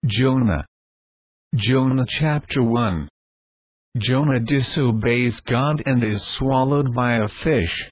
Jonah. Jonah chapter 1. Jonah disobeys God and is swallowed by a fish.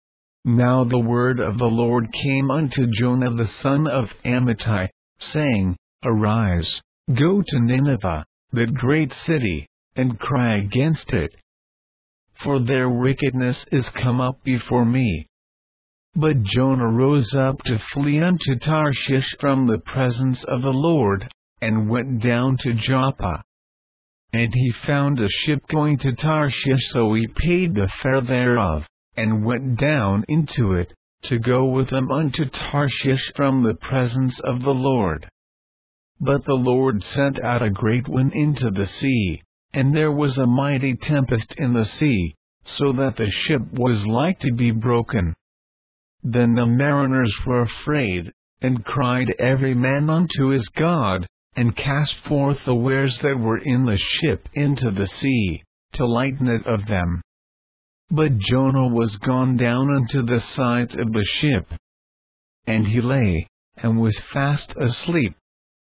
Now the word of the Lord came unto Jonah the son of Amittai, saying, Arise, go to Nineveh, that great city, and cry against it. For their wickedness is come up before me. But Jonah rose up to flee unto Tarshish from the presence of the Lord, and went down to Joppa. And he found a ship going to Tarshish, so he paid the fare thereof, and went down into it, to go with them unto Tarshish from the presence of the Lord. But the Lord sent out a great wind into the sea, and there was a mighty tempest in the sea, so that the ship was like to be broken. Then the mariners were afraid, and cried every man unto his God, and cast forth the wares that were in the ship into the sea, to lighten it of them. But Jonah was gone down unto the sides of the ship. And he lay, and was fast asleep.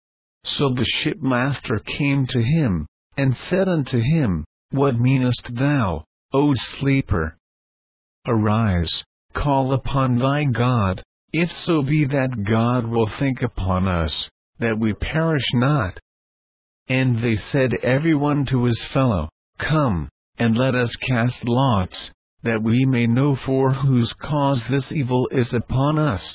So the shipmaster came to him, and said unto him, What meanest thou, O sleeper? Arise, call upon thy God, if so be that God will think upon us, that we perish not. And they said every one to his fellow, Come, and let us cast lots, that we may know for whose cause this evil is upon us.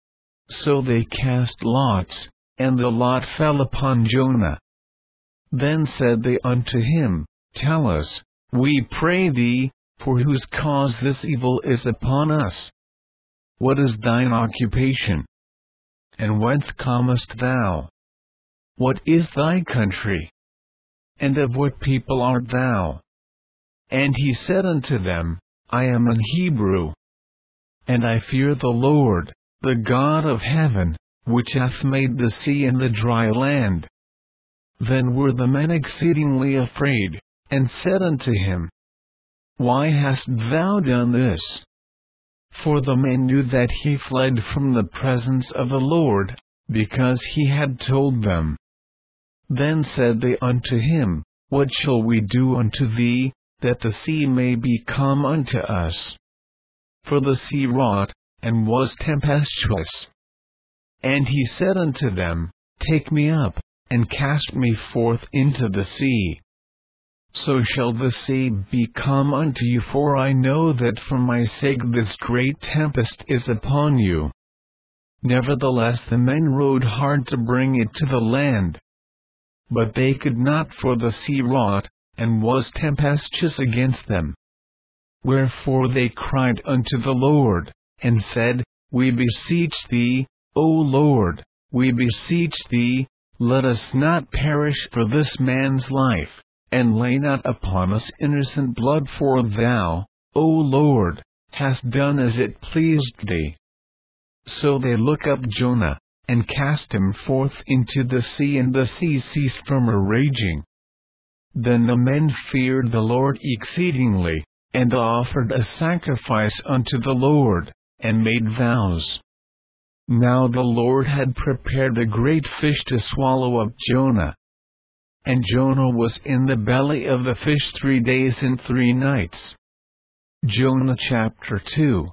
So they cast lots, and the lot fell upon Jonah. Then said they unto him, Tell us, we pray thee, for whose cause this evil is upon us. What is thine occupation? And whence comest thou? What is thy country? And of what people art thou? And he said unto them, I am an Hebrew. And I fear the Lord, the God of heaven, which hath made the sea and the dry land. Then were the men exceedingly afraid, and said unto him, Why hast thou done this? For the men knew that he fled from the presence of the Lord, because he had told them. Then said they unto him, What shall we do unto thee, that the sea may be come unto us? For the sea wrought, and was tempestuous. And he said unto them, Take me up, and cast me forth into the sea. So shall the sea be come unto you, for I know that for my sake this great tempest is upon you. Nevertheless the men rowed hard to bring it to the land. But they could not, for the sea wrought, and was tempestuous against them. Wherefore they cried unto the Lord, and said, We beseech thee, O Lord, we beseech thee, let us not perish for this man's life, and lay not upon us innocent blood, for thou, O Lord, hast done as it pleased thee. So they look up Jonah, and cast him forth into the sea, and the sea ceased from her raging. Then the men feared the Lord exceedingly, and offered a sacrifice unto the Lord, and made vows. Now the Lord had prepared a great fish to swallow up Jonah. And Jonah was in the belly of the fish 3 days and 3 nights. Jonah chapter 2.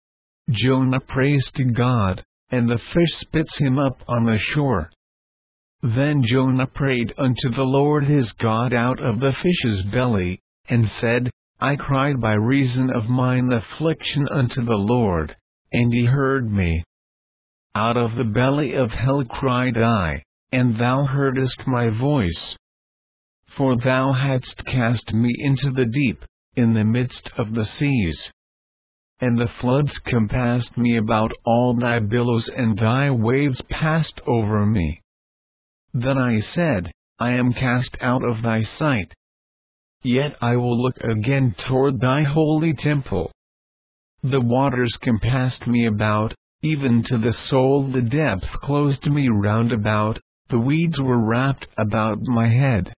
Jonah prays to God, and the fish spits him up on the shore. Then Jonah prayed unto the Lord his God out of the fish's belly, and said, I cried by reason of mine affliction unto the Lord, and he heard me. Out of the belly of hell cried I, and thou heardest my voice. For thou hadst cast me into the deep, in the midst of the seas. And the floods compassed me about, all thy billows and thy waves passed over me. Then I said, I am cast out of thy sight. Yet I will look again toward thy holy temple. The waters compassed me about, even to the soul the depth closed me round about, the weeds were wrapped about my head.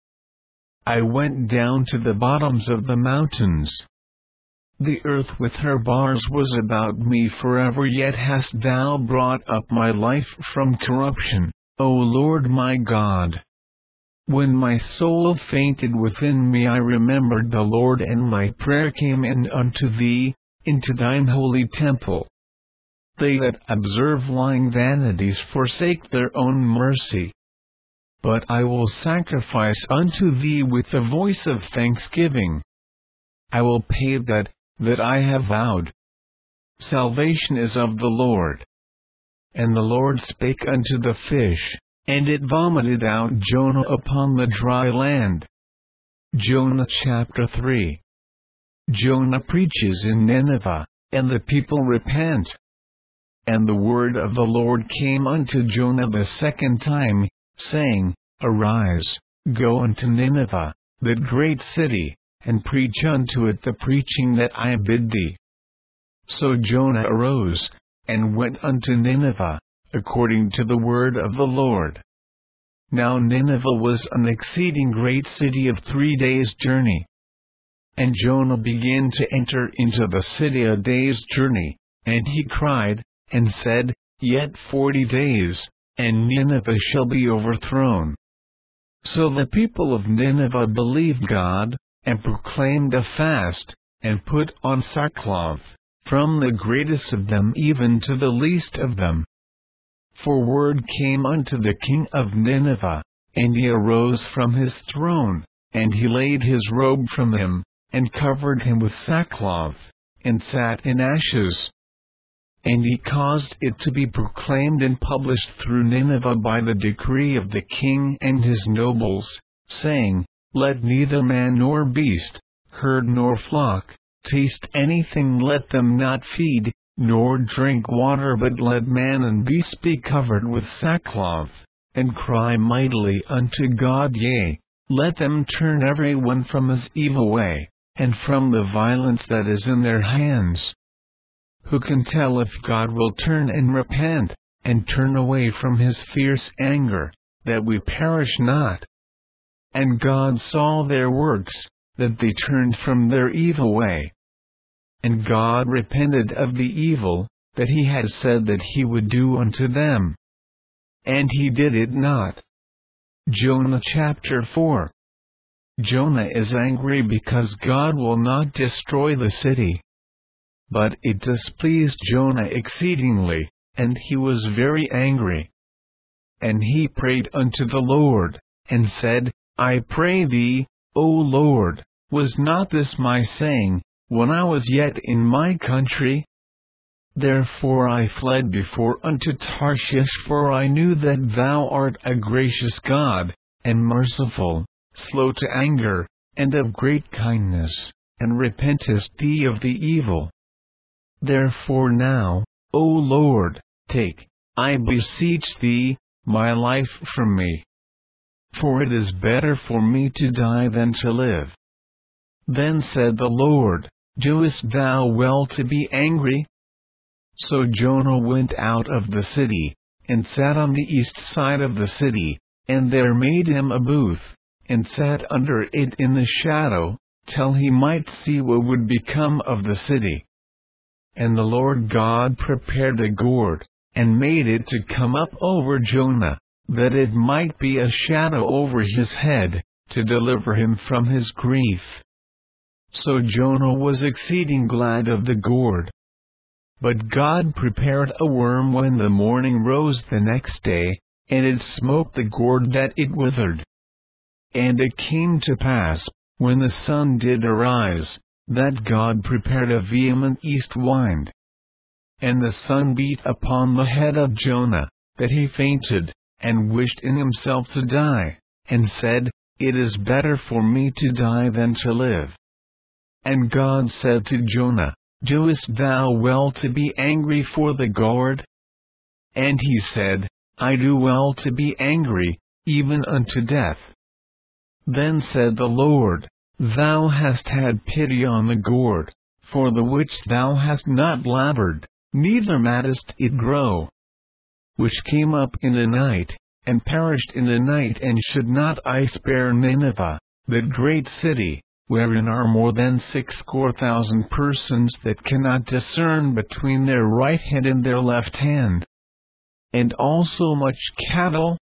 I went down to the bottoms of the mountains. The earth with her bars was about me forever, yet hast thou brought up my life from corruption, O Lord my God. When my soul fainted within me, I remembered the Lord, and my prayer came in unto thee, into thine holy temple. They that observe lying vanities forsake their own mercy. But I will sacrifice unto thee with the voice of thanksgiving. I will pay that I have vowed. Salvation is of the Lord. And the Lord spake unto the fish, and it vomited out Jonah upon the dry land. Jonah chapter 3. Jonah preaches in Nineveh, and the people repent. And the word of the Lord came unto Jonah the second time, saying, Arise, go unto Nineveh, that great city, and preach unto it the preaching that I bid thee. So Jonah arose, and went unto Nineveh, according to the word of the Lord. Now Nineveh was an exceeding great city of 3 days' journey. And Jonah began to enter into the city a day's journey, and he cried, and said, Yet 40 days, and Nineveh shall be overthrown. So the people of Nineveh believed God, and proclaimed a fast, and put on sackcloth, from the greatest of them even to the least of them. For word came unto the king of Nineveh, and he arose from his throne, and he laid his robe from him, and covered him with sackcloth, and sat in ashes. And he caused it to be proclaimed and published through Nineveh by the decree of the king and his nobles, saying, Let neither man nor beast, herd nor flock, taste anything, let them not feed, nor drink water, but let man and beast be covered with sackcloth, and cry mightily unto God, yea, let them turn every one from his evil way, and from the violence that is in their hands. Who can tell if God will turn and repent, and turn away from his fierce anger, that we perish not? And God saw their works, that they turned from their evil way. And God repented of the evil that he had said that he would do unto them. And he did it not. Jonah chapter 4. Jonah is angry because God will not destroy the city. But it displeased Jonah exceedingly, and he was very angry. And he prayed unto the Lord, and said, I pray thee, O Lord, was not this my saying, when I was yet in my country? Therefore I fled before unto Tarshish, for I knew that thou art a gracious God, and merciful, slow to anger, and of great kindness, and repentest thee of the evil. Therefore now, O Lord, take, I beseech thee, my life from me. For it is better for me to die than to live. Then said the Lord, Doest thou well to be angry? So Jonah went out of the city, and sat on the east side of the city, and there made him a booth, and sat under it in the shadow, till he might see what would become of the city. And the Lord God prepared a gourd, and made it to come up over Jonah, that it might be a shadow over his head, to deliver him from his grief. So Jonah was exceeding glad of the gourd. But God prepared a worm when the morning rose the next day, and it smote the gourd that it withered. And it came to pass, when the sun did arise, that God prepared a vehement east wind. And the sun beat upon the head of Jonah, that he fainted, and wished in himself to die, and said, It is better for me to die than to live. And God said to Jonah, Doest thou well to be angry for the gourd? And he said, I do well to be angry, even unto death. Then said the Lord, Thou hast had pity on the gourd, for the which thou hast not labored, neither madest it grow, which came up in the night, and perished in the night. And should not I spare Nineveh, that great city, wherein are more than 60,000 persons that cannot discern between their right hand and their left hand, and also much cattle?